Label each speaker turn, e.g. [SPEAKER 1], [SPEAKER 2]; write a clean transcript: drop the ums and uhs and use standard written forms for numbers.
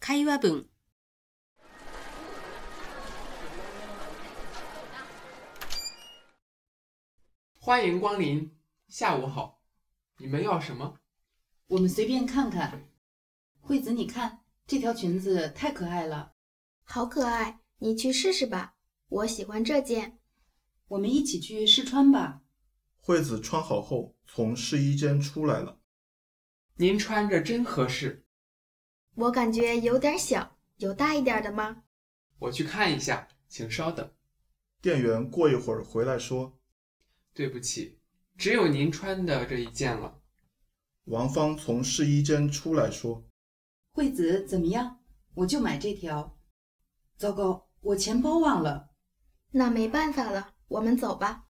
[SPEAKER 1] 会話文。
[SPEAKER 2] 欢迎光临，下午好，你们要什么？
[SPEAKER 3] 我们随便看看。惠子，你看这条裙子太可爱了。
[SPEAKER 4] 好可爱，你去试试吧。我喜欢这件。
[SPEAKER 3] 我们一起去试穿吧。
[SPEAKER 5] 惠子穿好后从试衣间出来了。
[SPEAKER 2] 您穿着真合适。
[SPEAKER 4] 我感觉有点小，有大一点的吗？
[SPEAKER 2] 我去看一下，请稍等。
[SPEAKER 5] 店员过一会儿回来说：
[SPEAKER 2] 对不起，只有您穿的这一件了。
[SPEAKER 5] 王芳从试衣间出来说：
[SPEAKER 3] 惠子怎么样？我就买这条。糟糕，我钱包忘了。
[SPEAKER 4] 那没办法了，我们走吧。